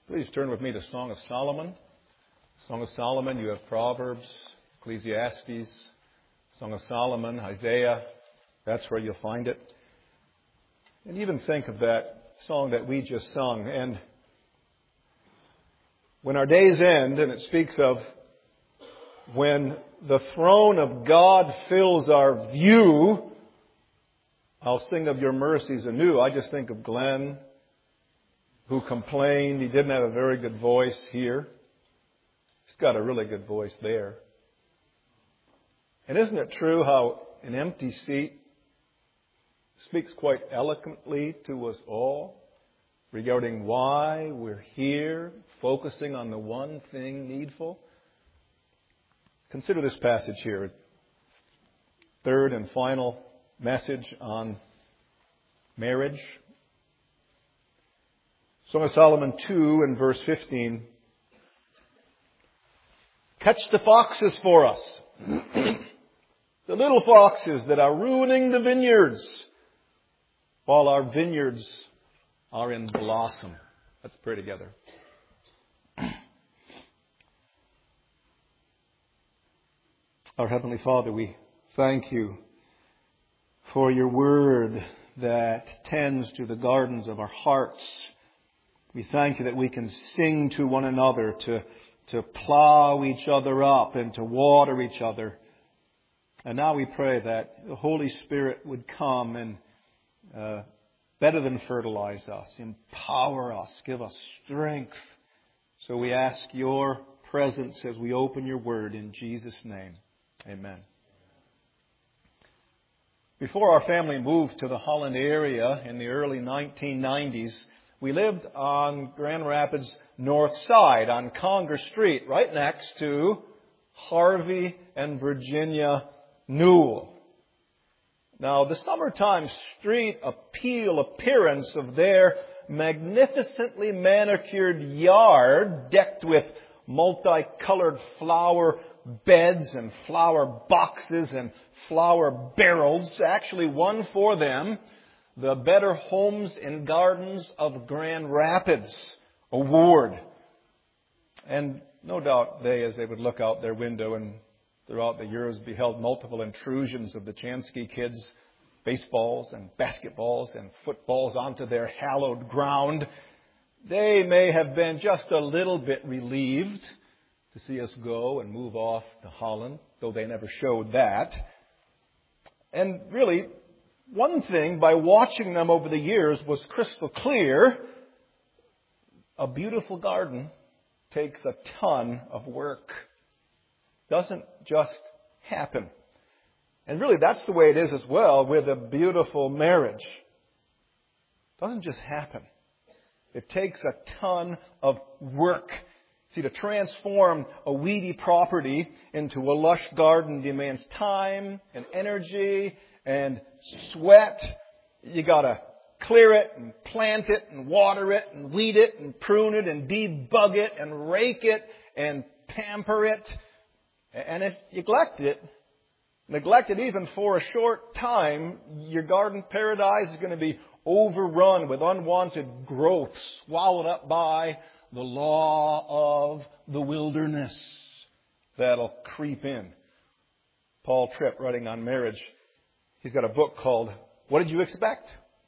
Please turn with me to Song of Solomon. Song of Solomon, you have Proverbs, Ecclesiastes, Song of Solomon, Isaiah. That's where you'll find it. And even think of that song that we just sung. And when our days end, and it speaks of when the throne of God fills our view, I'll sing of your mercies anew. I just think of Glenn, who complained he didn't have a very good voice here. He's got a really good voice there. And isn't it true how an empty seat speaks quite eloquently to us all regarding why we're here, focusing on the one thing needful? Consider this passage here. Third and final message on marriage. Song of Solomon 2 and verse 15. Catch the foxes for us. The little foxes that are ruining the vineyards while our vineyards are in blossom. Let's pray together. Our Heavenly Father, we thank you for your word that tends to the gardens of our hearts. We thank you that we can sing to one another, to plow each other up and to water each other. And now we pray that the Holy Spirit would come and better than fertilize us, empower us, give us strength. So we ask your presence as we open your word in Jesus' name. Amen. Before our family moved to the Holland area in the early 1990s, we lived on Grand Rapids North Side on Conger Street, right next to Harvey and Virginia Newell. Now, the summertime street appearance of their magnificently manicured yard, decked with multicolored flower beds and flower boxes and flower barrels, actually won for them the Better Homes and Gardens of Grand Rapids award. And no doubt they, as they would look out their window and throughout the years, beheld multiple intrusions of the Chansky kids, baseballs and basketballs and footballs onto their hallowed ground. They may have been just a little bit relieved to see us go and move off to Holland, though they never showed that. And really, one thing, by watching them over the years, was crystal clear. A beautiful garden takes a ton of work. Doesn't just happen. And really, that's the way it is as well with a beautiful marriage. Doesn't just happen. It takes a ton of work. See, to transform a weedy property into a lush garden demands time and energy and sweat. You got to clear it and plant it and water it and weed it and prune it and debug it and rake it and pamper it. And if you neglect it even for a short time, your garden paradise is going to be overrun with unwanted growth, swallowed up by the law of the wilderness that'll creep in. Paul Tripp, writing on marriage, he's got a book called What Did You Expect?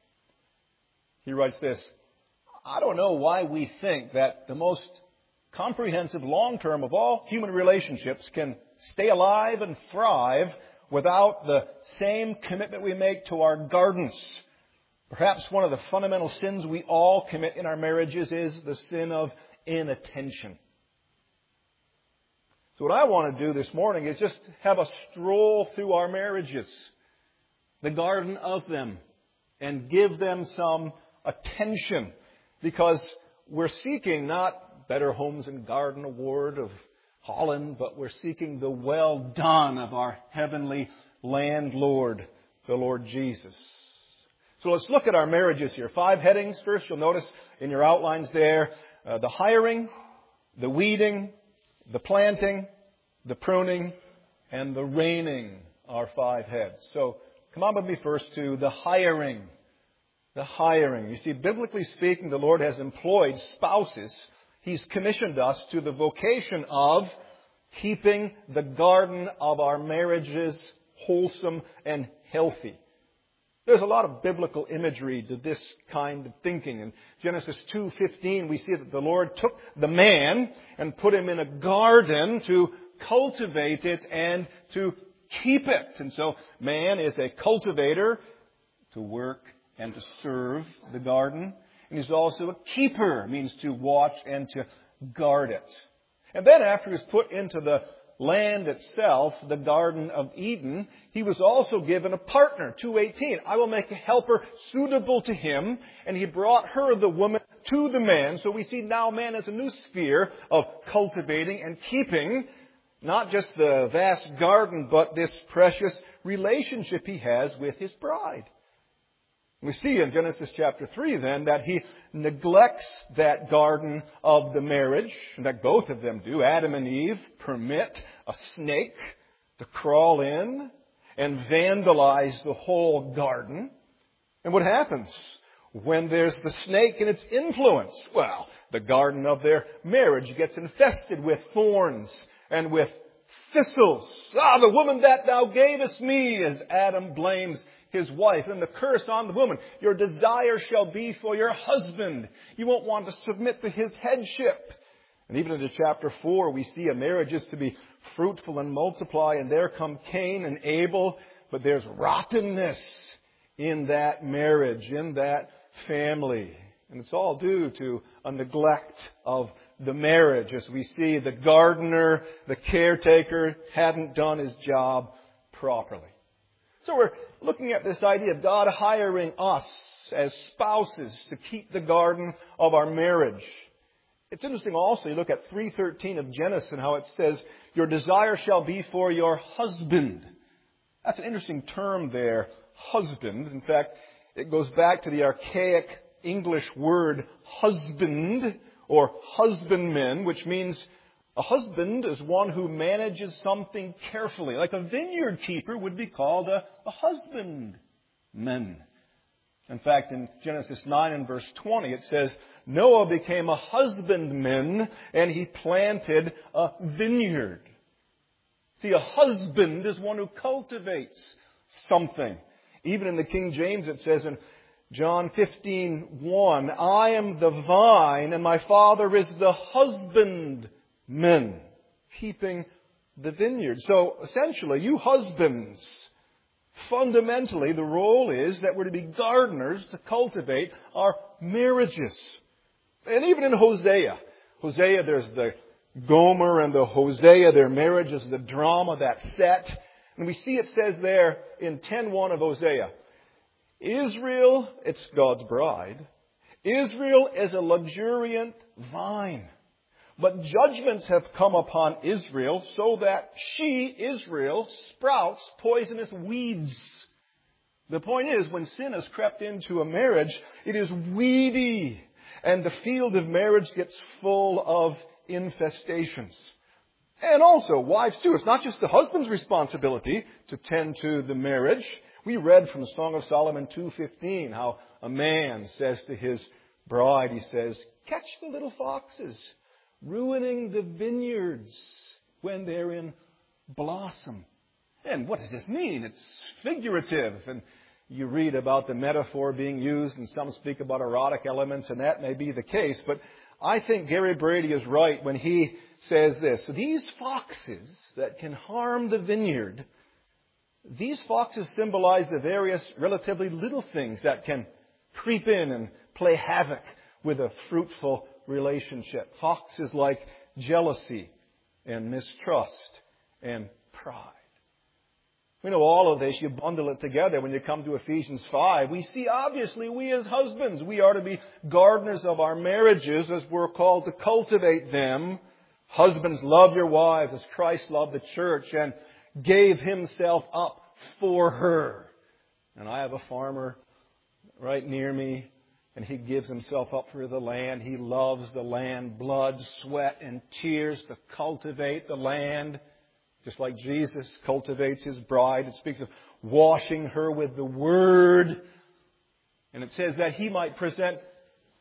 He writes this: I don't know why we think that the most comprehensive long-term of all human relationships can stay alive and thrive without the same commitment we make to our gardens. Perhaps one of the fundamental sins we all commit in our marriages is the sin of inattention. So what I want to do this morning is just have a stroll through our marriages, the garden of them, and give them some attention, because we're seeking not Better Homes and Garden Award of Holland, but we're seeking the well done of our heavenly landlord, the Lord Jesus. So let's look at our marriages here. 5 headings. First, you'll notice in your outlines there, the hiring, the weeding, the planting, the pruning, and the reining are 5 heads. So come on with me first to the hiring. The hiring. You see, biblically speaking, the Lord has employed spouses He's commissioned us to the vocation of keeping the garden of our marriages wholesome and healthy. There's a lot of biblical imagery to this kind of thinking. In Genesis 2:15, we see that the Lord took the man and put him in a garden to cultivate it and to keep it. And so man is a cultivator to work and to serve the garden. And he's also a keeper, means to watch and to guard it. And then after he was put into the land itself, the Garden of Eden, he was also given a partner. 2:18, I will make a helper suitable to him. And he brought her, the woman, to the man. So we see now man has a new sphere of cultivating and keeping, not just the vast garden, but this precious relationship he has with his bride. We see in Genesis chapter 3 then that he neglects that garden of the marriage, and that both of them do. Adam and Eve permit a snake to crawl in and vandalize the whole garden. And what happens when there's the snake and its influence? Well, the garden of their marriage gets infested with thorns and with thistles. Ah, the woman that thou gavest me, as Adam blames his wife, and the curse on the woman. Your desire shall be for your husband. You won't want to submit to his headship. And even into chapter 4, we see a marriage is to be fruitful and multiply, and there come Cain and Abel, but there's rottenness in that marriage, in that family. And it's all due to a neglect of the marriage. As we see, the gardener, the caretaker, hadn't done his job properly. So we're looking at this idea of God hiring us as spouses to keep the garden of our marriage. It's interesting also, you look at 3:13 of Genesis and how it says, your desire shall be for your husband. That's an interesting term there, husband. In fact, it goes back to the archaic English word husband or husbandman, which means a husband is one who manages something carefully. Like a vineyard keeper would be called a husbandman. In fact, in Genesis 9 and verse 20, it says, Noah became a husbandman and he planted a vineyard. See, a husband is one who cultivates something. Even in the King James, it says in John 15:1, I am the vine and my Father is the husbandman, keeping the vineyard. So essentially, you husbands, fundamentally the role is that we're to be gardeners to cultivate our marriages. And even in Hosea, there's the Gomer and the Hosea, their marriage is the drama that's set. And we see it says there in 10:1 of Hosea, Israel, it's God's bride, Israel is a luxuriant vine. But judgments have come upon Israel so that she, Israel, sprouts poisonous weeds. The point is, when sin has crept into a marriage, it is weedy. And the field of marriage gets full of infestations. And also, wives too. It's not just the husband's responsibility to tend to the marriage. We read from the Song of Solomon 2:15 how a man says to his bride, he says, catch the little foxes, ruining the vineyards when they're in blossom. And what does this mean? It's figurative. And you read about the metaphor being used, and some speak about erotic elements, and that may be the case. But I think Gary Brady is right when he says this. These foxes that can harm the vineyard, these foxes symbolize the various relatively little things that can creep in and play havoc with a fruitful relationship. Foxes like jealousy and mistrust and pride. We know all of this. You bundle it together when you come to Ephesians 5. We see obviously we as husbands, we are to be gardeners of our marriages as we're called to cultivate them. Husbands, love your wives as Christ loved the church and gave himself up for her. And I have a farmer right near me, and he gives himself up for the land. He loves the land, blood, sweat, and tears to cultivate the land. Just like Jesus cultivates his bride. It speaks of washing her with the Word. And it says that he might present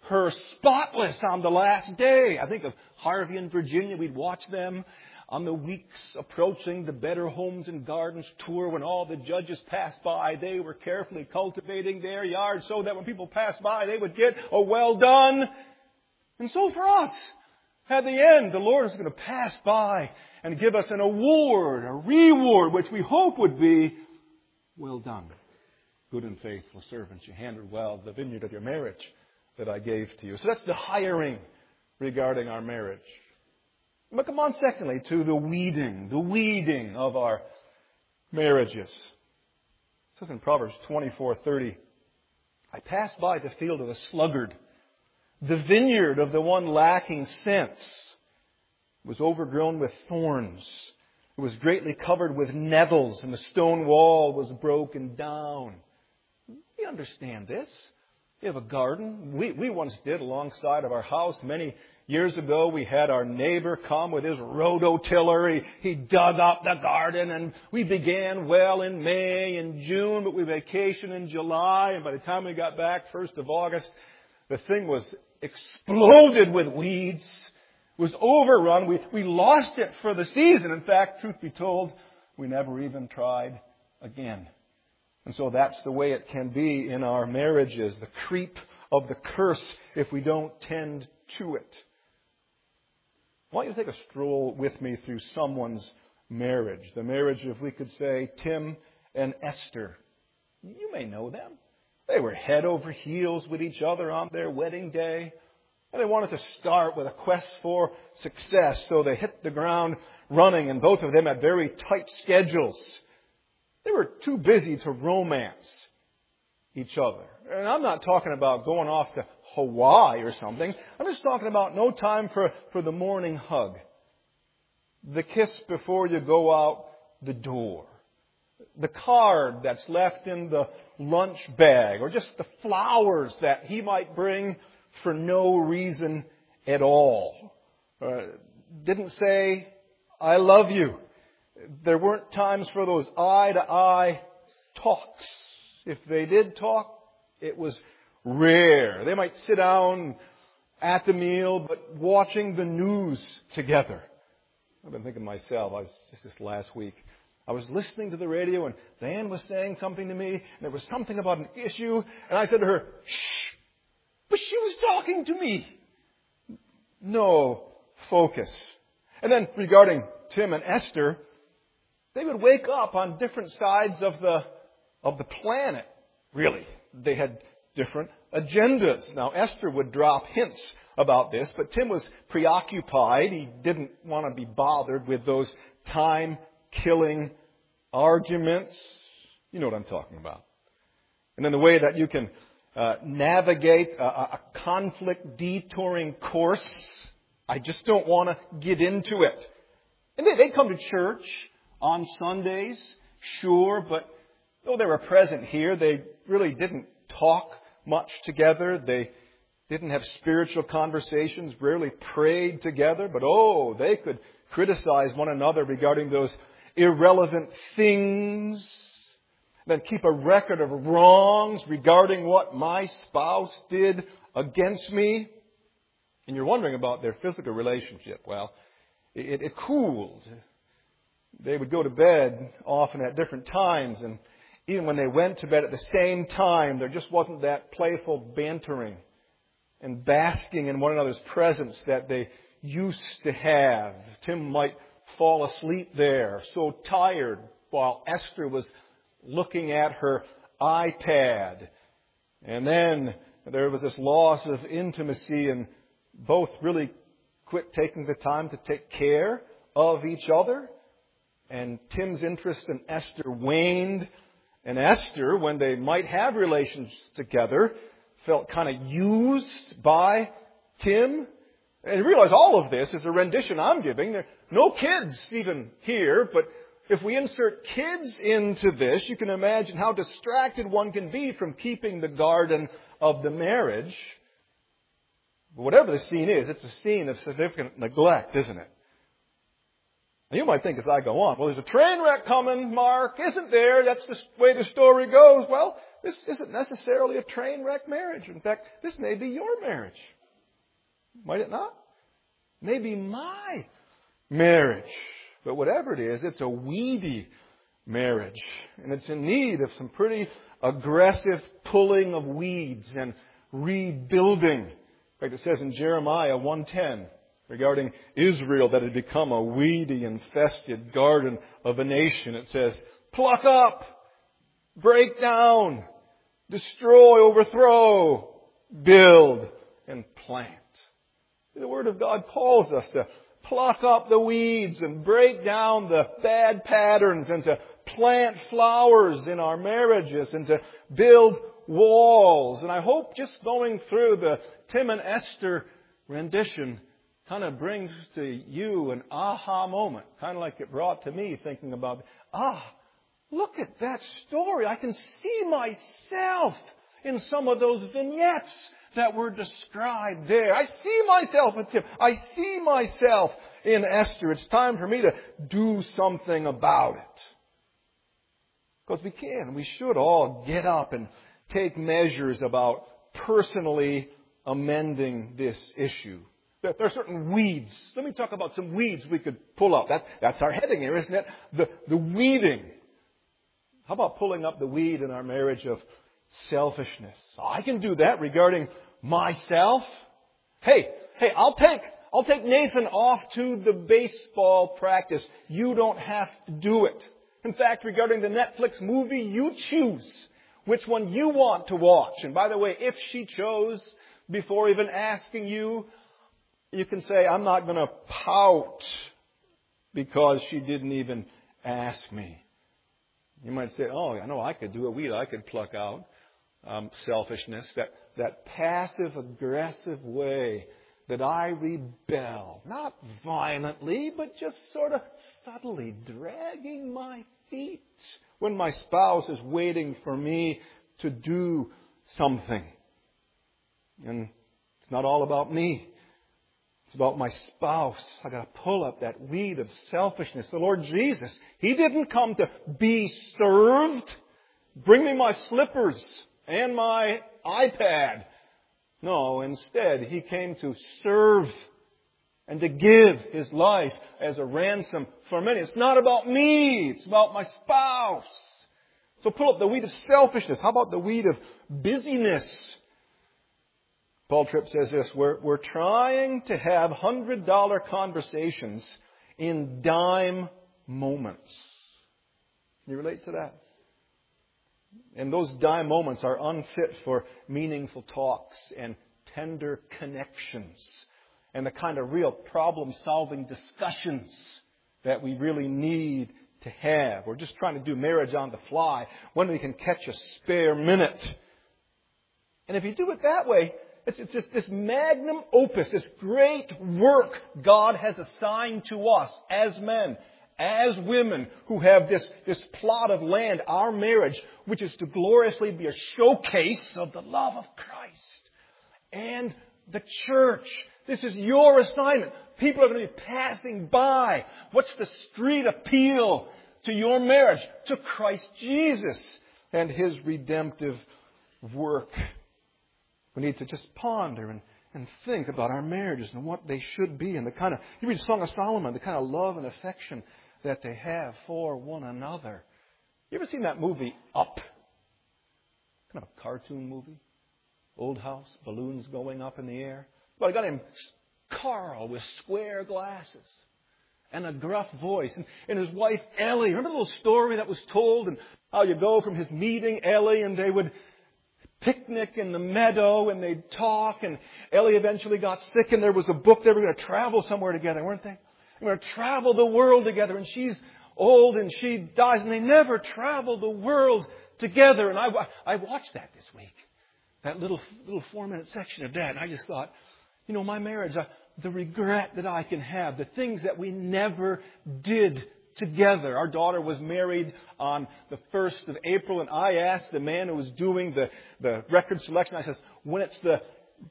her spotless on the last day. I think of Harvey and Virginia. We'd watch them on the weeks approaching the Better Homes and Gardens tour when all the judges passed by. They were carefully cultivating their yards so that when people passed by, they would get a well done. And so for us, at the end, the Lord is going to pass by and give us an award, a reward, which we hope would be, well done, good and faithful servants. You handled well the vineyard of your marriage that I gave to you. So that's the hiring regarding our marriage. But come on, secondly, to the weeding of our marriages. It says in Proverbs 24:30, I passed by the field of the sluggard, the vineyard of the one lacking sense. It was overgrown with thorns. It was greatly covered with nettles, and the stone wall was broken down. We understand this. We have a garden. We once did alongside of our house. Many years ago, we had our neighbor come with his rototiller. He dug up the garden, and we began well in May and June, but we vacationed in July, and by the time we got back, 1st of August, the thing was exploded with weeds. It was overrun. We lost it for the season. In fact, truth be told, we never even tried again. And so that's the way it can be in our marriages, the creep of the curse if we don't tend to it. I want you to take a stroll with me through someone's marriage. The marriage, if we could say, Tim and Esther. You may know them. They were head over heels with each other on their wedding day. And they wanted to start with a quest for success, so they hit the ground running, and both of them had very tight schedules. They were too busy to romance each other. And I'm not talking about going off to Hawaii or something. I'm just talking about no time for the morning hug. The kiss before you go out the door. The card that's left in the lunch bag. Or just the flowers that he might bring for no reason at all. Didn't say, I love you. There weren't times for those eye-to-eye talks. If they did talk, it was rare. They might sit down at the meal, but watching the news together. I've been thinking myself, just this last week, I was listening to the radio and Diane was saying something to me, and there was something about an issue, and I said to her, shh, but she was talking to me. No focus. And then regarding Tim and Esther, they would wake up on different sides of the planet, really. They had different agendas. Now, Esther would drop hints about this, but Tim was preoccupied. He didn't want to be bothered with those time-killing arguments. You know what I'm talking about. And then the way that you can navigate a conflict-detouring course, I just don't want to get into it. And they'd come to church on Sundays, sure, but though they were present here, they really didn't talk much together. They didn't have spiritual conversations, rarely prayed together, but they could criticize one another regarding those irrelevant things. Then keep a record of wrongs regarding what my spouse did against me. And you're wondering about their physical relationship. Well, it cooled. They would go to bed often at different times, and even when they went to bed at the same time, there just wasn't that playful bantering and basking in one another's presence that they used to have. Tim might fall asleep there, so tired, while Esther was looking at her iPad. And then there was this loss of intimacy, and both really quit taking the time to take care of each other. And Tim's interest in Esther waned. And Esther, when they might have relations together, felt kind of used by Tim. And you realize all of this is a rendition I'm giving. There are no kids even here, but if we insert kids into this, you can imagine how distracted one can be from keeping the garden of the marriage. But whatever the scene is, it's a scene of significant neglect, isn't it? Now you might think as I go on, well, there's a train wreck coming, Mark, isn't there? That's the way the story goes. Well, this isn't necessarily a train wreck marriage. In fact, this may be your marriage. Might it not? Maybe my marriage. But whatever it is, it's a weedy marriage. And it's in need of some pretty aggressive pulling of weeds and rebuilding. In fact, it says in Jeremiah 1:10 regarding Israel that had become a weedy, infested garden of a nation. It says, pluck up, break down, destroy, overthrow, build, and plant. The Word of God calls us to pluck up the weeds and break down the bad patterns and to plant flowers in our marriages and to build walls. And I hope just going through the Tim and Esther rendition kind of brings to you an aha moment, kind of like it brought to me thinking about, look at that story. I can see myself in some of those vignettes that were described there. I see myself in Tim. I see myself in Esther. It's time for me to do something about it. Because we can. We should all get up and take measures about personally amending this issue. There are certain weeds. Let me talk about some weeds we could pull up. That's our heading here, isn't it? The weeding. How about pulling up the weed in our marriage of selfishness? I can do that regarding myself. Hey, I'll take Nathan off to the baseball practice. You don't have to do it. In fact, regarding the Netflix movie, you choose which one you want to watch. And by the way, if she chose before even asking you, you can say, I'm not going to pout because she didn't even ask me. You might say, I know I could do a weed. I could pluck out selfishness, that passive-aggressive way that I rebel. Not violently, but just sort of subtly dragging my feet when my spouse is waiting for me to do something. And it's not all about me. It's about my spouse. I got to pull up that weed of selfishness. The Lord Jesus, He didn't come to be served. Bring me my slippers and my iPad. No, instead, He came to serve and to give His life as a ransom for many. It's not about me. It's about my spouse. So pull up the weed of selfishness. How about the weed of busyness? Paul Tripp says this, we're trying to have $100 conversations in dime moments. Can you relate to that? And those dime moments are unfit for meaningful talks and tender connections and the kind of real problem-solving discussions that we really need to have. We're just trying to do marriage on the fly when we can catch a spare minute. And if you do it that way, it's just this magnum opus, this great work God has assigned to us as men, as women who have this plot of land, our marriage, which is to gloriously be a showcase of the love of Christ and the church. This is your assignment. People are going to be passing by. What's the street appeal to your marriage? To Christ Jesus and His redemptive work. We need to just ponder and think about our marriages and what they should be and the kind of, you read Song of Solomon, the kind of love and affection that they have for one another. You ever seen that movie Up? Kind of a cartoon movie. Old house, balloons going up in the air. Well, a guy named Carl with square glasses and a gruff voice. And his wife Ellie. Remember the little story that was told and how you go from his meeting Ellie and they would picnic in the meadow and they'd talk and Ellie eventually got sick and there was a book they were going to travel somewhere together, weren't they? They were going to travel the world together and she's old and she dies and they never traveled the world together. And I watched that this week, that little 4-minute section of that, and I just thought, my marriage, the regret that I can have, the things that we never did together. Our daughter was married on the 1st of April, and I asked the man who was doing the record selection, I says, when it's the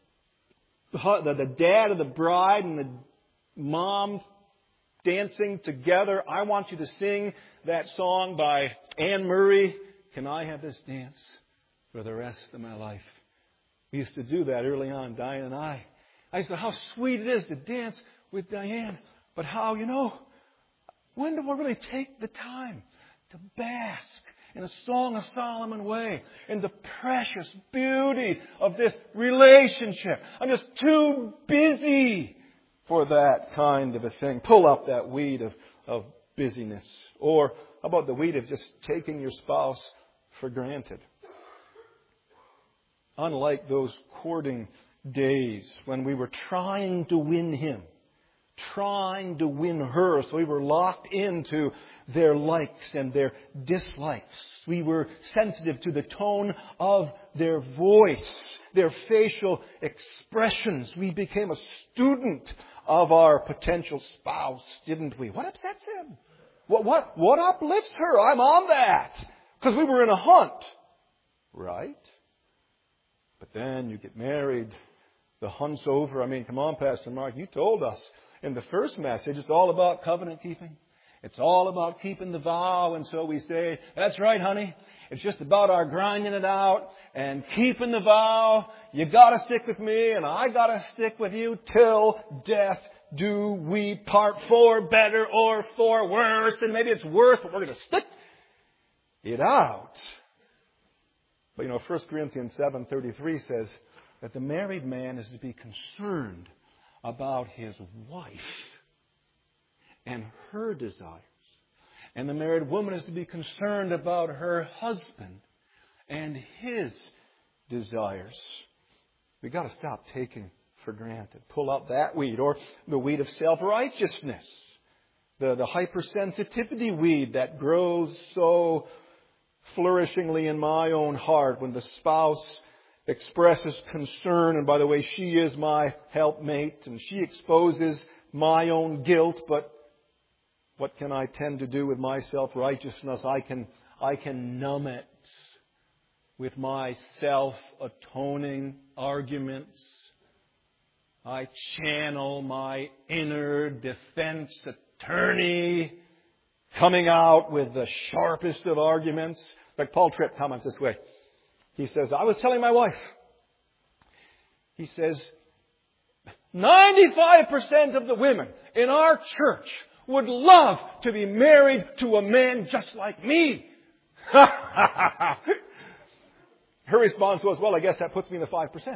dad of the bride and the mom dancing together, I want you to sing that song by Anne Murray, Can I Have This Dance for the rest of my life. We used to do that early on, Diane and I. I said, how sweet it is to dance with Diane. But how, when do we really take the time to bask in a Song of Solomon way in the precious beauty of this relationship? I'm just too busy for that kind of a thing. Pull up that weed of busyness. Or how about the weed of just taking your spouse for granted? Unlike those courting days when we were trying to win him, trying to win her, so we were locked into their likes and their dislikes. We were sensitive to the tone of their voice, their facial expressions. We became a student of our potential spouse, didn't we? What upsets him? What uplifts her? I'm on that. Because we were in a hunt. Right? But then you get married. The hunt's over. Come on, Pastor Mark. You told us in the first message it's all about covenant keeping. It's all about keeping the vow. And so we say, that's right, honey. It's just about our grinding it out and keeping the vow. You got to stick with me and I got to stick with you till death do we part, for better or for worse. And maybe it's worse, but we're going to stick it out. But 1 Corinthians 7:33 says that the married man is to be concerned about his wife and her desires. And the married woman is to be concerned about her husband and his desires. We've got to stop taking for granted. Pull up that weed, or the weed of self-righteousness. The hypersensitivity weed that grows so flourishingly in my own heart when the spouse expresses concern, and by the way, she is my helpmate, and she exposes my own guilt, but what can I tend to do with my self-righteousness? I can numb it with my self-atoning arguments. I channel my inner defense attorney coming out with the sharpest of arguments. Like Paul Tripp comments this way. He says, I was telling my wife, he says, 95% of the women in our church would love to be married to a man just like me. Her response was, well, I guess that puts me in the 5%.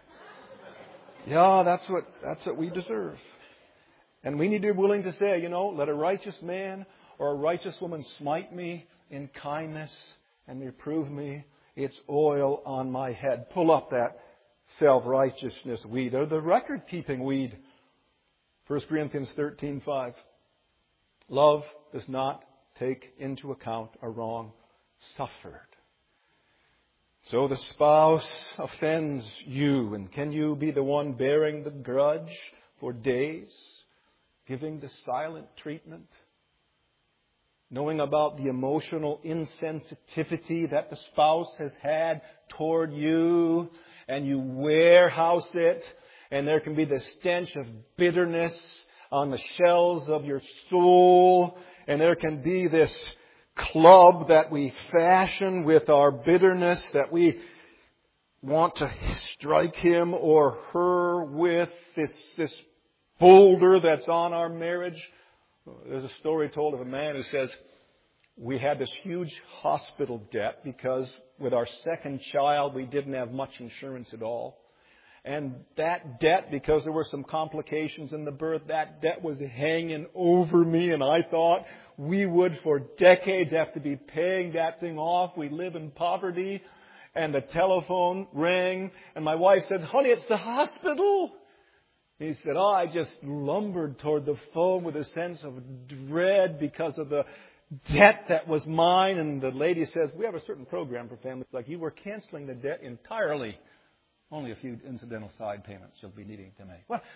Yeah, that's what we deserve. And we need to be willing to say, let a righteous man or a righteous woman smite me in kindness and reprove me. It's oil on my head. Pull up that self-righteousness weed, or the record-keeping weed. 1 Corinthians 13:5. Love does not take into account a wrong suffered. So the spouse offends you, and can you be the one bearing the grudge for days, giving the silent treatment, knowing about the emotional insensitivity that the spouse has had toward you, and you warehouse it, and there can be the stench of bitterness on the shelves of your soul, and there can be this club that we fashion with our bitterness that we want to strike him or her with, this boulder that's on our marriage. There's a story told of a man who says, we had this huge hospital debt because with our second child we didn't have much insurance at all. And that debt, because there were some complications in the birth, that debt was hanging over me, and I thought we would for decades have to be paying that thing off. We live in poverty. And the telephone rang, and my wife said, honey, it's the hospital. He said, I just lumbered toward the phone with a sense of dread because of the debt that was mine. And the lady says, we have a certain program for families like you. We're canceling the debt entirely. Only a few incidental side payments you'll be needing to make. Well,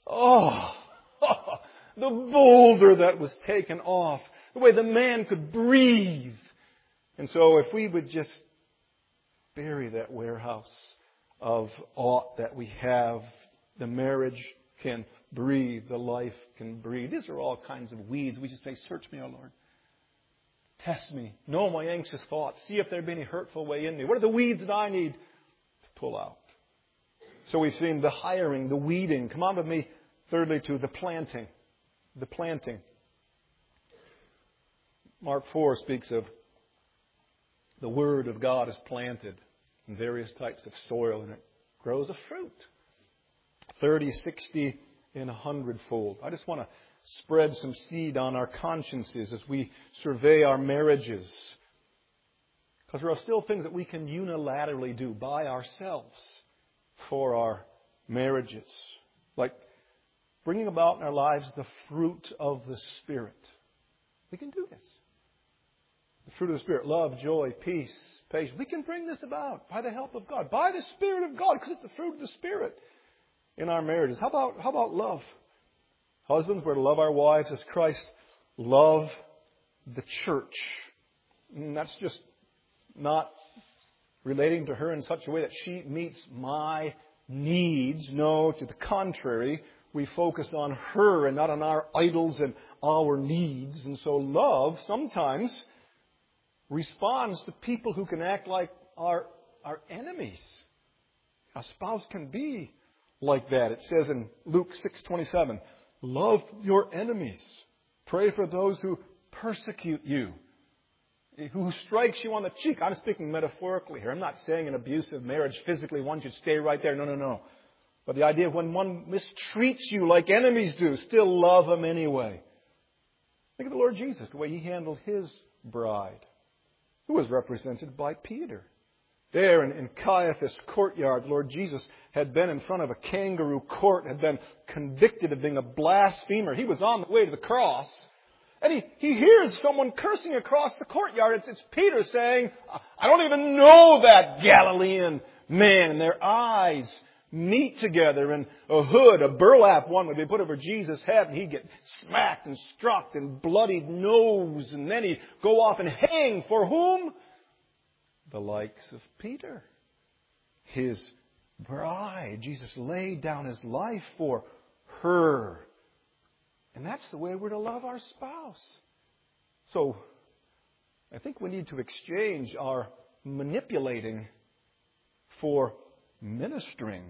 the boulder that was taken off. The way the man could breathe. And so if we would just bury that warehouse of aught that we have, the marriage can breathe, the life can breathe. These are all kinds of weeds. We just say, search me, O Lord. Test me. Know my anxious thoughts. See if there be any hurtful way in me. What are the weeds that I need to pull out? So we've seen the hiring, the weeding. Come on with me, thirdly, to the planting. The planting. Mark 4 speaks of the Word of God is planted in various types of soil, and it grows a fruit. 30, 60, and 100-fold. I just want to spread some seed on our consciences as we survey our marriages. Because there are still things that we can unilaterally do by ourselves for our marriages. Like bringing about in our lives the fruit of the Spirit. We can do this. The fruit of the Spirit, love, joy, peace, patience. We can bring this about by the help of God, by the Spirit of God, because it's the fruit of the Spirit in our marriages. How about love? Husbands, we're to love our wives as Christ loved the church. And that's just not relating to her in such a way that she meets my needs. No, to the contrary, we focus on her and not on our idols and our needs. And so love sometimes responds to people who can act like our enemies. A spouse can be like that. It says in Luke 6:27, love your enemies. Pray for those who persecute you, who strikes you on the cheek. I'm speaking metaphorically here. I'm not saying an abusive marriage physically one should stay right there. No. But the idea of when one mistreats you like enemies do, still love them anyway. Think of the Lord Jesus, the way He handled His bride, who was represented by Peter. There in Caiaphas' courtyard, the Lord Jesus had been in front of a kangaroo court, had been convicted of being a blasphemer. He was on the way to the cross. And he hears someone cursing across the courtyard. It's Peter saying, I don't even know that Galilean man. And their eyes meet together, and a hood, a burlap one, would be put over Jesus' head, and he'd get smacked and struck and bloodied nose. And then he'd go off and hang for whom? The likes of Peter, His bride. Jesus laid down His life for her. And that's the way we're to love our spouse. So, I think we need to exchange our manipulating for ministering.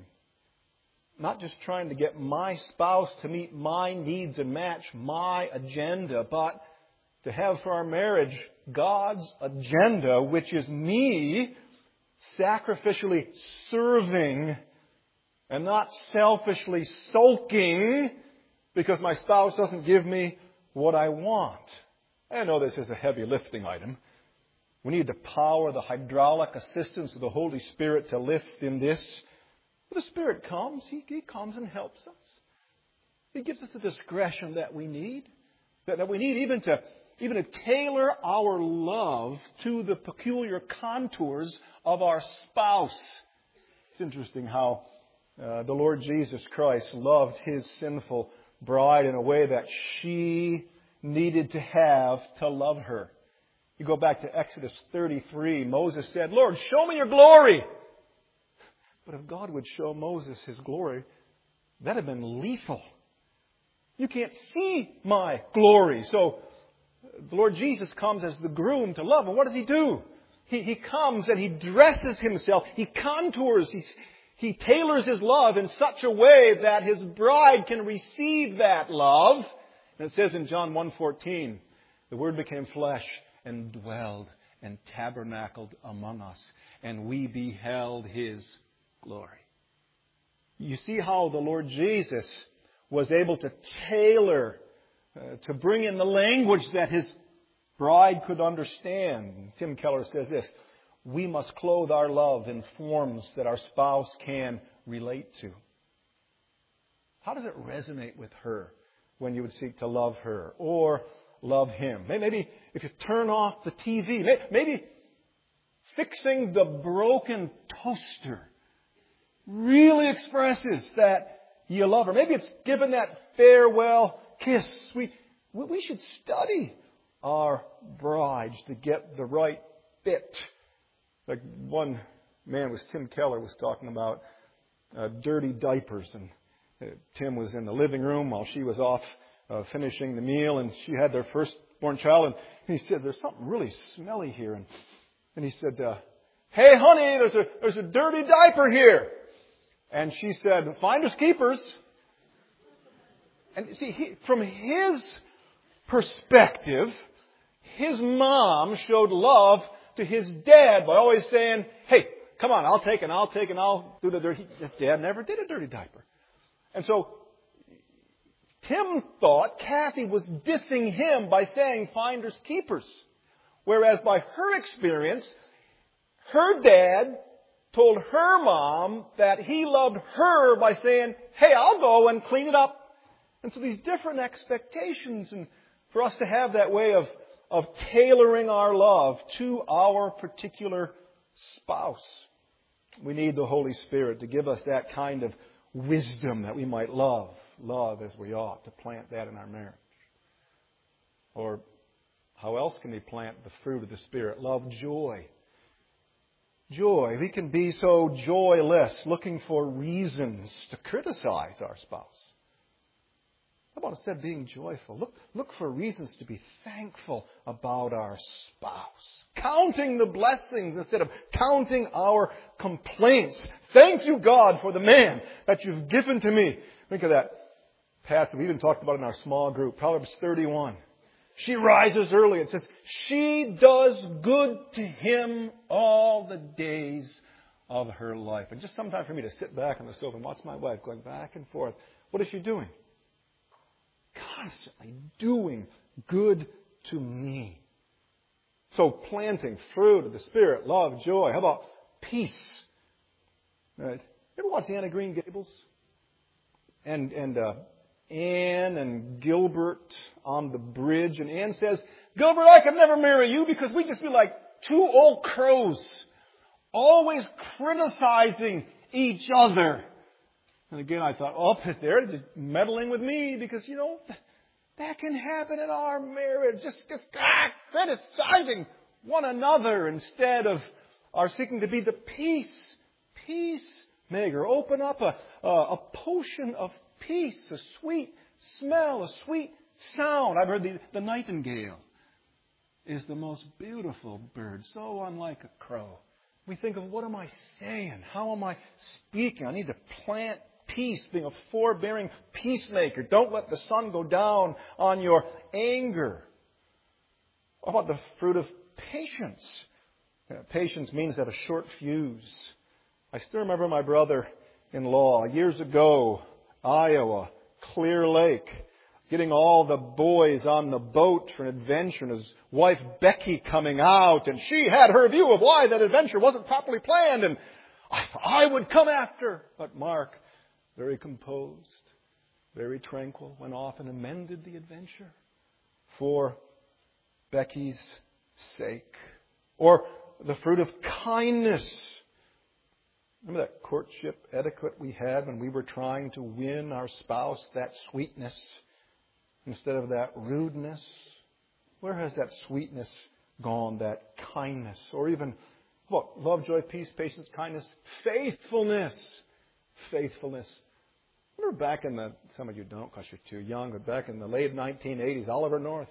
Not just trying to get my spouse to meet my needs and match my agenda, but to have for our marriage God's agenda, which is me sacrificially serving and not selfishly sulking because my spouse doesn't give me what I want. I know this is a heavy lifting item. We need the power, the hydraulic assistance of the Holy Spirit to lift in this. When the Spirit comes, He comes and helps us. He gives us the discretion that we need. That we need even to tailor our love to the peculiar contours of our spouse. It's interesting how the Lord Jesus Christ loved His sinful bride in a way that she needed to have to love her. You go back to Exodus 33, Moses said, Lord, show me your glory. But if God would show Moses His glory, that would have been lethal. You can't see my glory. So the Lord Jesus comes as the groom to love. And what does He do? He comes and He dresses Himself. He contours. He tailors His love in such a way that His bride can receive that love. And it says in John 1:14, the Word became flesh and dwelled and tabernacled among us, and we beheld His glory. You see how the Lord Jesus was able to tailor, to bring in the language that His bride could understand. Tim Keller says this, we must clothe our love in forms that our spouse can relate to. How does it resonate with her when you would seek to love her or love him? Maybe if you turn off the TV, maybe fixing the broken toaster really expresses that you love her. Maybe it's giving that farewell kiss. We should study our brides to get the right fit. Like one man Tim Keller was talking about dirty diapers, and Tim was in the living room while she was off finishing the meal, and she had their first firstborn child, and he said, there's something really smelly here. And he said, hey, honey, there's a dirty diaper here. And she said, finders keepers. And see, from his perspective, his mom showed love to his dad by always saying, hey, come on, I'll take it, I'll do the dirty. His dad never did a dirty diaper. And so Tim thought Kathy was dissing him by saying finders keepers. Whereas by her experience, her dad told her mom that he loved her by saying, hey, I'll go and clean it up. And so these different expectations, and for us to have that way of tailoring our love to our particular spouse, we need the Holy Spirit to give us that kind of wisdom that we might love as we ought, to plant that in our marriage. Or how else can we plant the fruit of the Spirit? Love, joy. Joy. We can be so joyless, looking for reasons to criticize our spouse. How about instead being joyful? Look for reasons to be thankful about our spouse. Counting the blessings instead of counting our complaints. Thank you, God, for the man that you've given to me. Think of that passage we even talked about in our small group, Proverbs 31. She rises early and says, she does good to him all the days of her life. And just sometimes for me to sit back on the sofa and watch my wife going back and forth. What is she doing? Constantly doing good to me. So planting fruit of the Spirit, love, joy. How about peace? Right. You ever watch Anne of Green Gables? And Anne and Gilbert on the bridge. And Anne says, Gilbert, I could never marry you because we just be like two old crows, always criticizing each other. And again, I thought, oh, they're just meddling with me because, that can happen in our marriage. Just criticizing one another instead of our seeking to be the peacemaker. Open up a potion of peace, a sweet smell, a sweet sound. I've heard the nightingale is the most beautiful bird, so unlike a crow. We think of, what am I saying? How am I speaking? I need to plant peace, being a forbearing peacemaker. Don't let the sun go down on your anger. What about the fruit of patience? Patience means to have a short fuse. I still remember my brother-in-law years ago, Iowa, Clear Lake, getting all the boys on the boat for an adventure, and his wife Becky coming out, and she had her view of why that adventure wasn't properly planned, and I would come after. But Mark, very composed, very tranquil, went off and amended the adventure for Becky's sake. Or the fruit of kindness. Remember that courtship etiquette we had when we were trying to win our spouse, that sweetness instead of that rudeness? Where has that sweetness gone, that kindness? Or even, love, joy, peace, patience, kindness, faithfulness. Faithfulness. Remember back in some of you don't because you're too young, but back in the late 1980s, Oliver North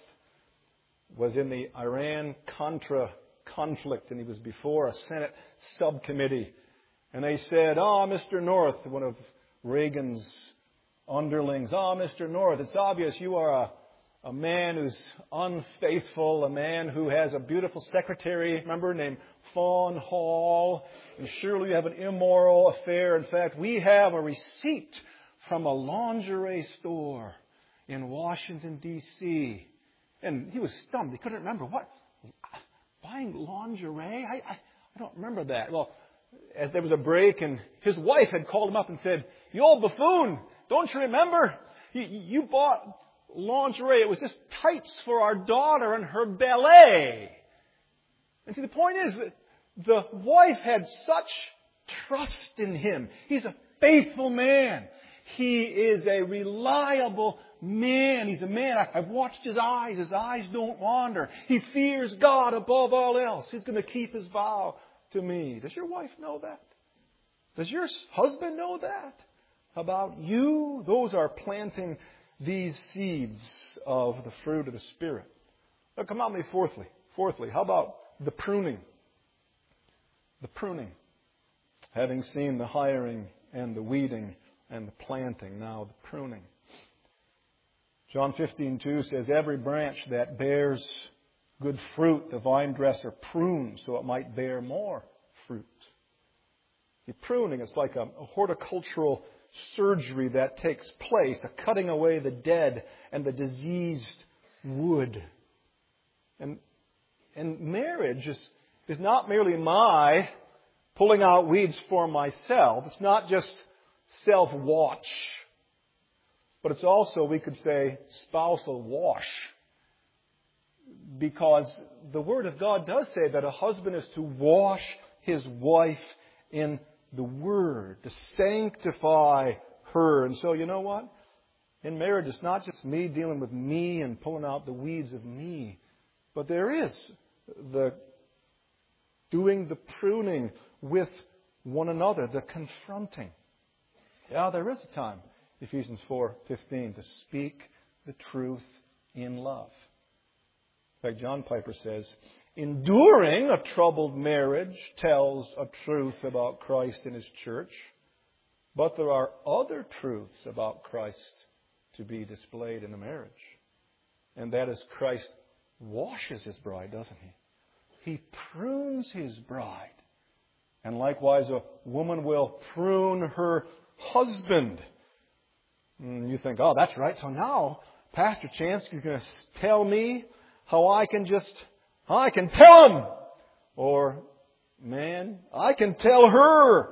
was in the Iran-Contra conflict, and he was before a Senate subcommittee. And they said, Mr. North, one of Reagan's underlings, Mr. North, it's obvious you are a man who's unfaithful, a man who has a beautiful secretary, remember, named Fawn Hall, and surely you have an immoral affair. In fact, we have a receipt from a lingerie store in Washington, D.C. And he was stumped. He couldn't remember. What? Buying lingerie? I don't remember that. Well, as there was a break, and his wife had called him up and said, you old buffoon, don't you remember? You bought lingerie. It was just tights for our daughter and her ballet. And see, the point is that the wife had such trust in him. He's a faithful man. He is a reliable man. He's a man. I've watched his eyes. His eyes don't wander. He fears God above all else. He's going to keep his vow to me. Does your wife know that? Does your husband know that about you? Those are planting these seeds of the fruit of the Spirit. Come on, fourthly, how about the pruning? The pruning. Having seen the hiring and the weeding and the planting, now the pruning. John 15:2 says, every branch that bears good fruit, the vine dresser prunes so it might bear more fruit. The pruning is like a horticultural surgery that takes place, a cutting away the dead and the diseased wood. And marriage is not merely my pulling out weeds for myself. It's not just self-watch. But it's also, we could say, spousal wash. Because the Word of God does say that a husband is to wash his wife in the Word, to sanctify her. And so, you know what? In marriage, it's not just me dealing with me and pulling out the weeds of me. But there is the doing the pruning with one another, the confronting. Yeah, there is a time, Ephesians 4:15, to speak the truth in love. In fact, John Piper says, enduring a troubled marriage tells a truth about Christ and His church, but there are other truths about Christ to be displayed in a marriage. And that is Christ washes His bride, doesn't He? He prunes His bride. And likewise, a woman will prune her husband. And you think, oh, that's right. So now, Pastor Chansky is going to tell me how I can tell him. Or, man, I can tell her.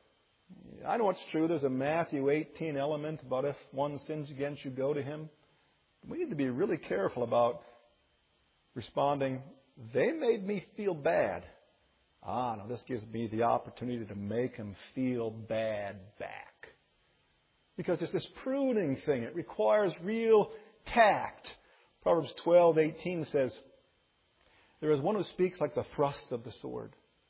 I know it's true. There's a Matthew 18 element about if one sins against you, go to him. We need to be really careful about responding, they made me feel bad. No, this gives me the opportunity to make him feel bad back. Because it's this pruning thing. It requires real tact. Proverbs 12:18 says, there is one who speaks like the thrust of the sword.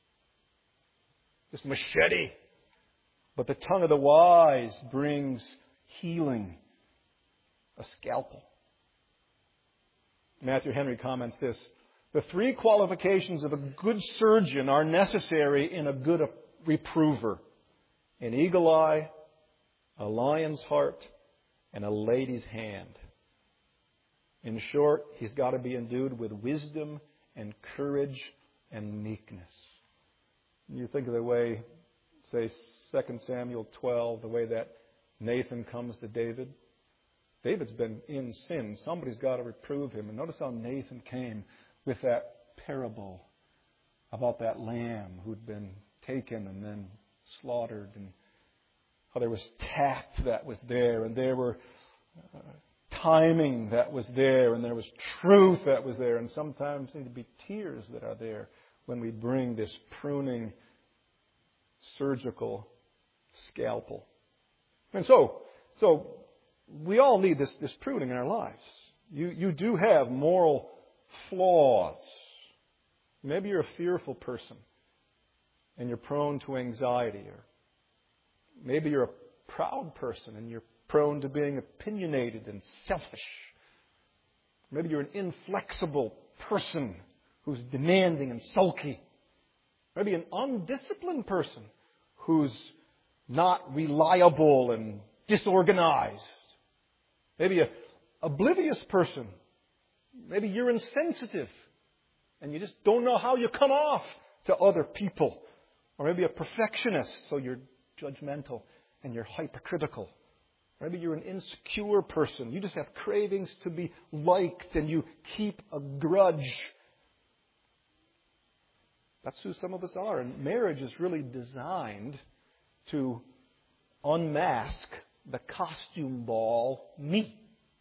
This machete. But the tongue of the wise brings healing. A scalpel. Matthew Henry comments this, the three qualifications of a good surgeon are necessary in a good reprover. An eagle eye, a lion's heart, and a lady's hand. In short, he's got to be endued with wisdom and courage and meekness. You think of the way, say, 2 Samuel 12, the way that Nathan comes to David. David's been in sin. Somebody's got to reprove him. And notice how Nathan came with that parable about that lamb who'd been taken and then slaughtered, and how there was tact that was there, and there were timing that was there, and there was truth that was there, and sometimes there need to be tears that are there when we bring this pruning surgical scalpel. And so we all need this pruning in our lives. You do have moral flaws. Maybe you're a fearful person and you're prone to anxiety. Or maybe you're a proud person and you're prone to being opinionated and selfish. Maybe you're an inflexible person who's demanding and sulky. Maybe an undisciplined person who's not reliable and disorganized. Maybe an oblivious person. Maybe you're insensitive and you just don't know how you come off to other people. Or maybe a perfectionist, so you're judgmental and you're hypercritical. Maybe you're an insecure person. You just have cravings to be liked and you keep a grudge. That's who some of us are. And marriage is really designed to unmask the costume ball me.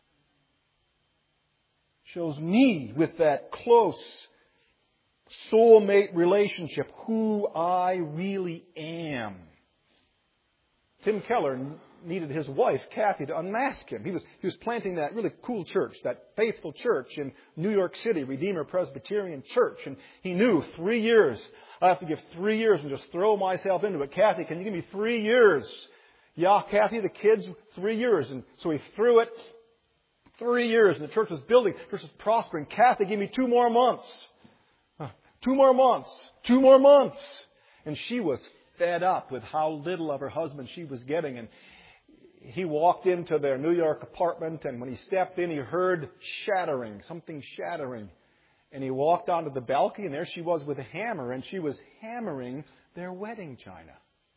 Shows me with that close soulmate relationship who I really am. Tim Keller needed his wife, Kathy, to unmask him. He was planting that really cool church, that faithful church in New York City, Redeemer Presbyterian Church. And he knew 3 years. I have to give 3 years and just throw myself into it. Kathy, can you give me 3 years? Yeah, Kathy, the kids, 3 years. And so he threw it 3 years, and the church was building, the church was prospering. Kathy gave me 2 more months. 2 more months. 2 more months. And she was fed up with how little of her husband she was getting. And he walked into their New York apartment, and when he stepped in, he heard shattering, something shattering. And he walked onto the balcony, and there she was with a hammer, and she was hammering their wedding china.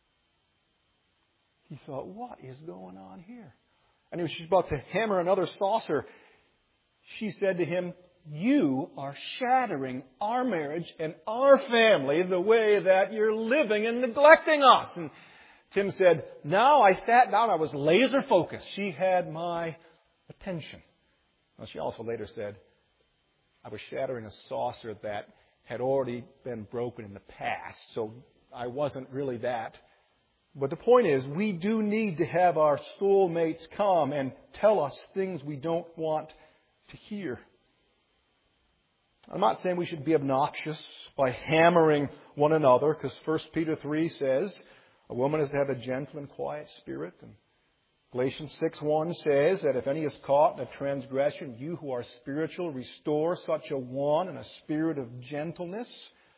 He thought, what is going on here? And when she was about to hammer another saucer, she said to him, you are shattering our marriage and our family the way that you're living and neglecting us. And Tim said, now I sat down, I was laser focused. She had my attention. Well, she also later said, I was shattering a saucer that had already been broken in the past, so I wasn't really that. But the point is, we do need to have our soulmates come and tell us things we don't want to hear. I'm not saying we should be obnoxious by hammering one another, because 1 Peter 3 says a woman is to have a gentle and quiet spirit. And Galatians 6:1 says that if any is caught in a transgression, you who are spiritual, restore such a one in a spirit of gentleness.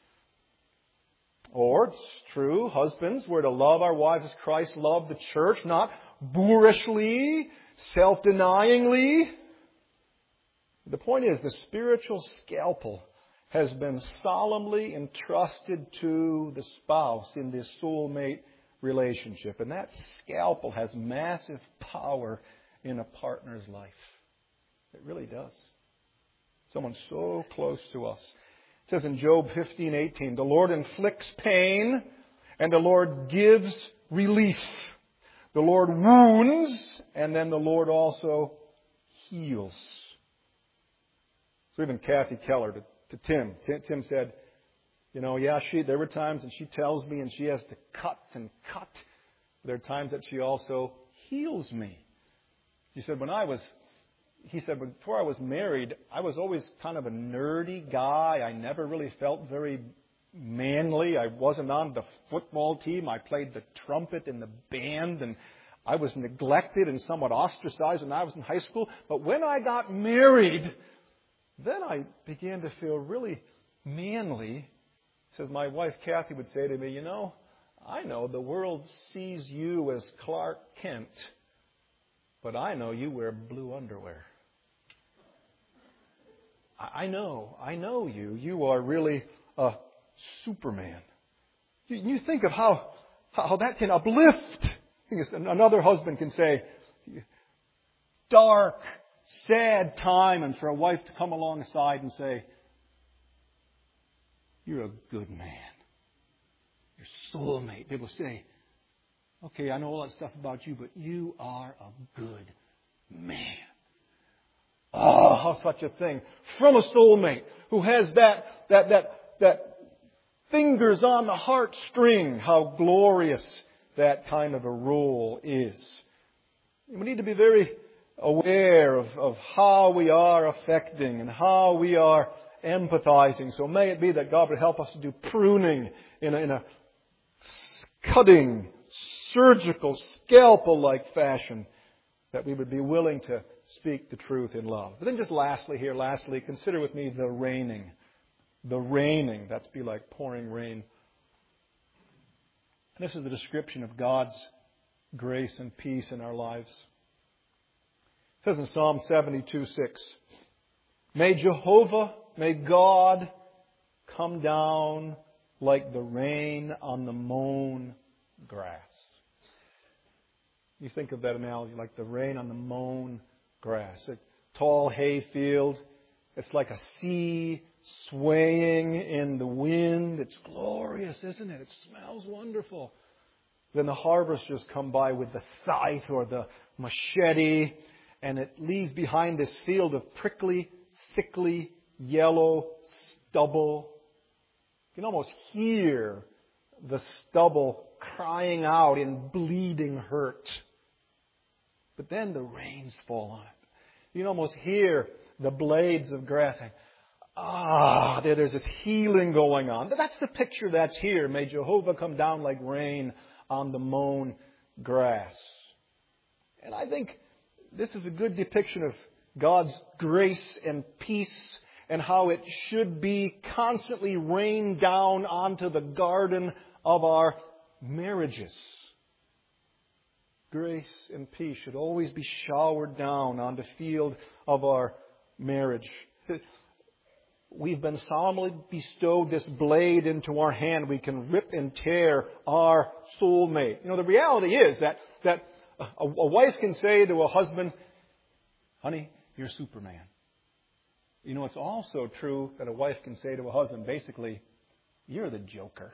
Or, it's true, husbands, we're to love our wives as Christ loved the church, not boorishly, self-denyingly. The point is, the spiritual scalpel has been solemnly entrusted to the spouse in this soulmate relationship. And that scalpel has massive power in a partner's life. It really does. Someone so close to us. It says in Job 15:18, the Lord inflicts pain and the Lord gives relief. The Lord wounds and then the Lord also heals. So even Kathy Keller to Tim. Tim said, there were times and she tells me and she has to cut and cut. There are times that she also heals me. She said, before I was married, I was always kind of a nerdy guy. I never really felt very manly. I wasn't on the football team. I played the trumpet in the band, and I was neglected and somewhat ostracized when I was in high school. But when I got married, then I began to feel really manly. Says my wife Kathy would say to me, I know the world sees you as Clark Kent, but I know you wear blue underwear. I know you. You are really a Superman. You think of how that can uplift. Another husband can say, dark, sad time, and for a wife to come alongside and say, you're a good man. Your soulmate. They will say, okay, I know all that stuff about you, but you are a good man. Oh, how such a thing. From a soulmate who has that fingers on the heartstring, how glorious that kind of a role is. We need to be very aware of how we are affecting and how we are empathizing. So may it be that God would help us to do pruning in a cutting, surgical, scalpel-like fashion, that we would be willing to speak the truth in love. But then just lastly, consider with me the raining. The raining. That's be like pouring rain. And this is the description of God's grace and peace in our lives. It says in Psalm 72:6, May God come down like the rain on the mown grass. You think of that analogy, like the rain on the mown grass. A tall hay field. It's like a sea swaying in the wind. It's glorious, isn't it? It smells wonderful. Then the harvesters come by with the scythe or the machete, and it leaves behind this field of prickly, sickly, yellow stubble. You can almost hear the stubble crying out in bleeding hurt. But then the rains fall on it. You can almost hear the blades of grass. There's this healing going on. That's the picture that's here. May Jehovah come down like rain on the mown grass. And I think this is a good depiction of God's grace and peace and how it should be constantly rained down onto the garden of our marriages. Grace and peace should always be showered down on the field of our marriage. We've been solemnly bestowed this blade into our hand. We can rip and tear our soulmate. The reality is that a wife can say to a husband, honey, you're Superman. It's also true that a wife can say to a husband, basically, you're the Joker.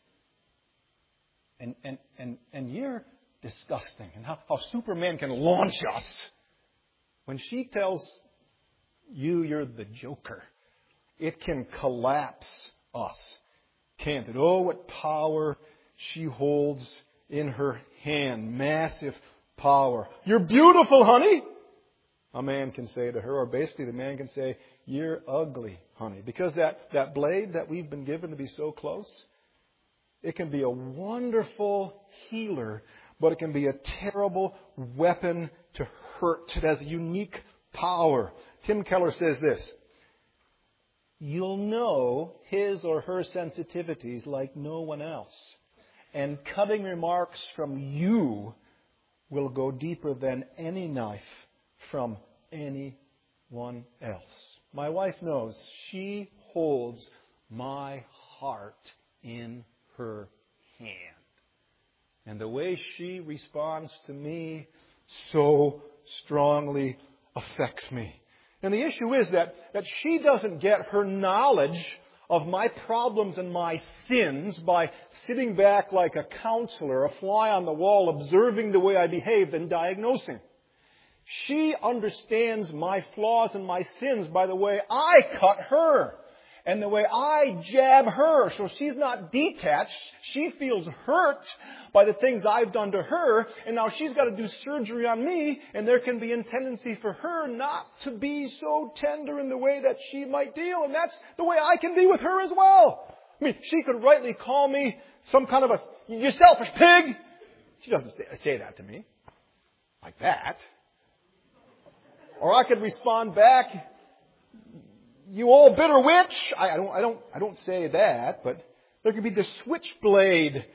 And you're disgusting. And how Superman can launch us. When she tells you you're the Joker, it can collapse us, can't it? Oh, what power she holds in her hand. Massive power. You're beautiful, honey. A man can say to her, or basically the man can say, you're ugly, honey. Because that blade that we've been given to be so close, it can be a wonderful healer, but it can be a terrible weapon to hurt. It has a unique power. Tim Keller says this, you'll know his or her sensitivities like no one else. And cutting remarks from you will go deeper than any knife from anyone else. My wife knows she holds my heart in her hand. And the way she responds to me so strongly affects me. And the issue is that she doesn't get her knowledge of my problems and my sins by sitting back like a counselor, a fly on the wall, observing the way I behave and diagnosing. She understands my flaws and my sins by the way I cut her and the way I jab her. So she's not detached. She feels hurt by the things I've done to her. And now she's got to do surgery on me. And there can be a tendency for her not to be so tender in the way that she might deal. And that's the way I can be with her as well. I mean, she could rightly call me some kind of you selfish pig. She doesn't say that to me like that. Or I could respond back, you old bitter witch. I don't say that, but there could be this switchblade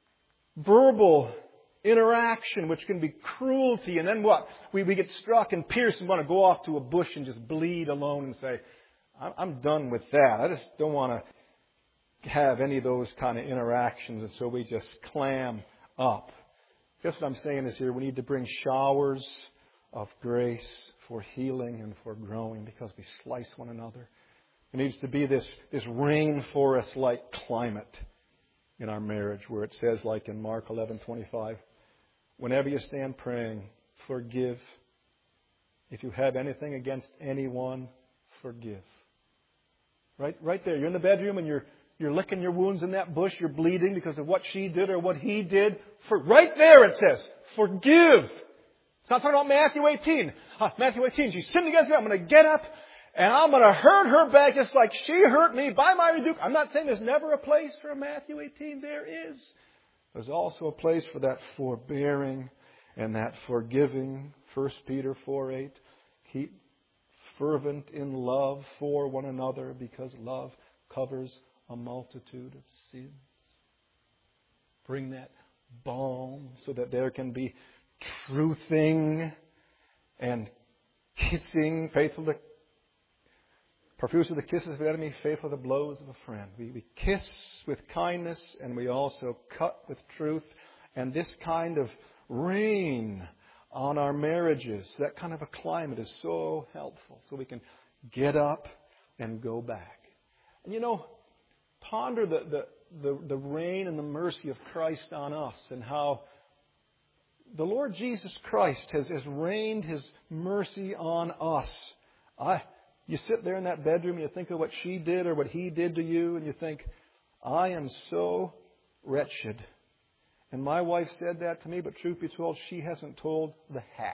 verbal interaction which can be cruelty. And then what? We get struck and pierced and want to go off to a bush and just bleed alone and say, I'm done with that. I just don't want to have any of those kind of interactions. And so we just clam up. Guess what I'm saying is here, we need to bring showers of grace for healing and for growing because we slice one another. There needs to be this rainforest-like climate in our marriage where it says, like in Mark 11:25, whenever you stand praying, forgive. If you have anything against anyone, forgive. Right there. You're in the bedroom and you're licking your wounds in that bush. You're bleeding because of what she did or what he did. Right there it says, forgive. It's not talking about Matthew 18. Matthew 18, she sinned against me. I'm going to get up and I'm going to hurt her back just like she hurt me by my rebuke. I'm not saying there's never a place for Matthew 18. There is. There's also a place for that forbearing and that forgiving. 1 Peter 4:8. Keep fervent in love for one another because love covers a multitude of sins. Bring that balm so that there can be truthing and kissing, profuse of the kisses of the enemy, faithful to the blows of a friend. We kiss with kindness and we also cut with truth. And this kind of rain on our marriages, that kind of a climate is so helpful. So we can get up and go back. And ponder the reign and the mercy of Christ on us and how the Lord Jesus Christ has rained His mercy on us. You sit there in that bedroom and you think of what she did or what he did to you and you think, I am so wretched. And my wife said that to me, but truth be told, she hasn't told the half.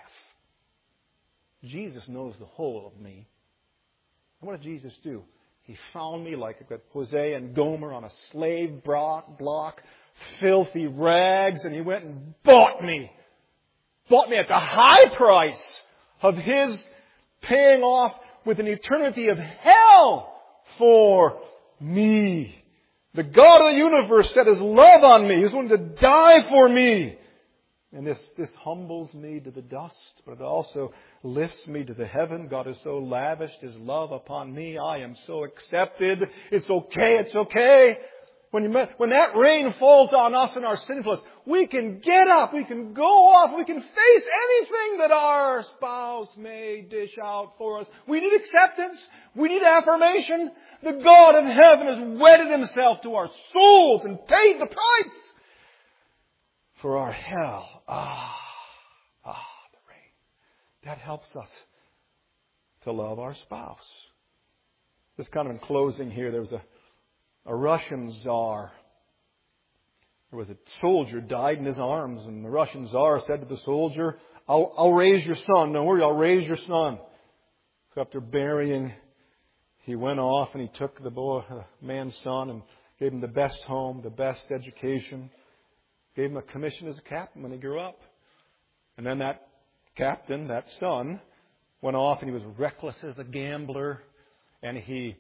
Jesus knows the whole of me. And what did Jesus do? He found me like Hosea and Gomer on a slave block, filthy rags, and He went and bought me. Bought me at the high price of His paying off with an eternity of hell for me. The God of the universe set His love on me. He's willing to die for me. And this humbles me to the dust, but it also lifts me to the heaven. God has so lavished His love upon me. I am so accepted. It's okay. It's okay. When that rain falls on us and our sinfulness, we can get up. We can go off. We can face anything that our spouse may dish out for us. We need acceptance. We need affirmation. The God of heaven has wedded Himself to our souls and paid the price for our hell. The rain. That helps us to love our spouse. Just kind of in closing here, there was a Russian Tsar. There was a soldier died in his arms, and the Russian Tsar said to the soldier, I'll raise your son. Don't worry, I'll raise your son. So after burying, he went off and he took the man's son and gave him the best home, the best education. Gave him a commission as a captain when he grew up. And then that captain, that son, went off and he was reckless as a gambler. And he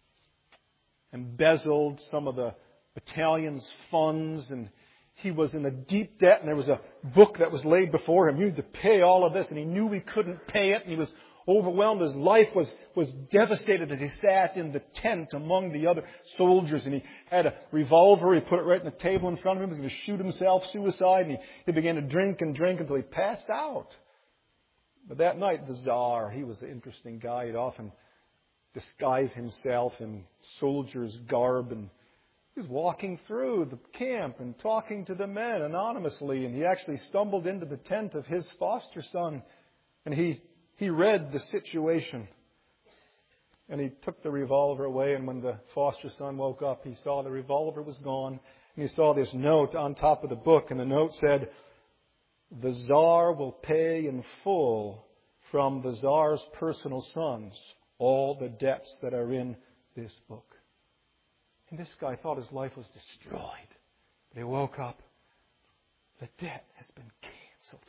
embezzled some of the battalion's funds. And he was in a deep debt. And there was a book that was laid before him. You need to pay all of this. And he knew he couldn't pay it. And he was overwhelmed. His life was devastated as he sat in the tent among the other soldiers. And he had a revolver. He put it right on the table in front of him. He was going to shoot himself, suicide. And he began to drink and drink until he passed out. But that night, the Tsar, he was an interesting guy. He'd often disguise himself in soldier's garb. And he was walking through the camp and talking to the men anonymously. And he actually stumbled into the tent of his foster son. And he read the situation, and he took the revolver away, and when the foster son woke up, he saw the revolver was gone, and he saw this note on top of the book, and the note said, "The Tsar will pay in full from the Tsar's personal sons all the debts that are in this book." And this guy thought his life was destroyed. But he woke up. The debt has been canceled.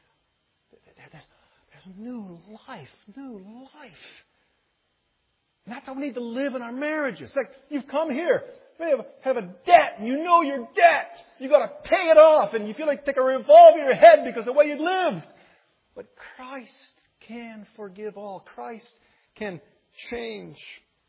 New life. And that's how we need to live in our marriages. Like, you've come here, you have a debt, and you know your debt. You've got to pay it off, and you feel like take a revolver in your head because of the way you lived. But Christ can forgive all. Christ can change.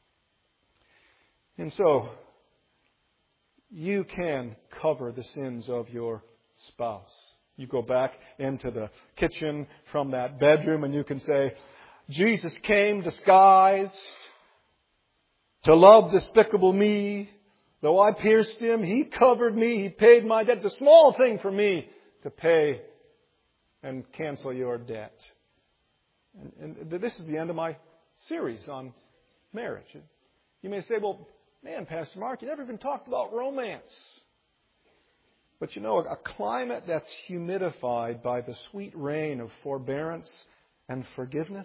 And so, you can cover the sins of your spouse. You go back into the kitchen from that bedroom and you can say, Jesus came disguised to love despicable me. Though I pierced Him, He covered me. He paid my debt. It's a small thing for me to pay and cancel your debt. And this is the end of my series on marriage. You may say, well, man, Pastor Mark, you never even talked about romance. But you know, a climate that's humidified by the sweet rain of forbearance and forgiveness,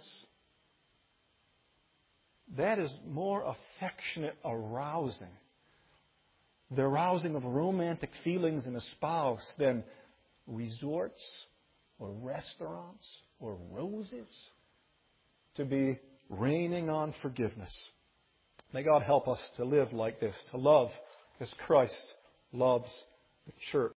that is more affectionate arousing. The arousing of romantic feelings in a spouse than resorts or restaurants or roses to be raining on forgiveness. May God help us to live like this, to love as Christ loves the church.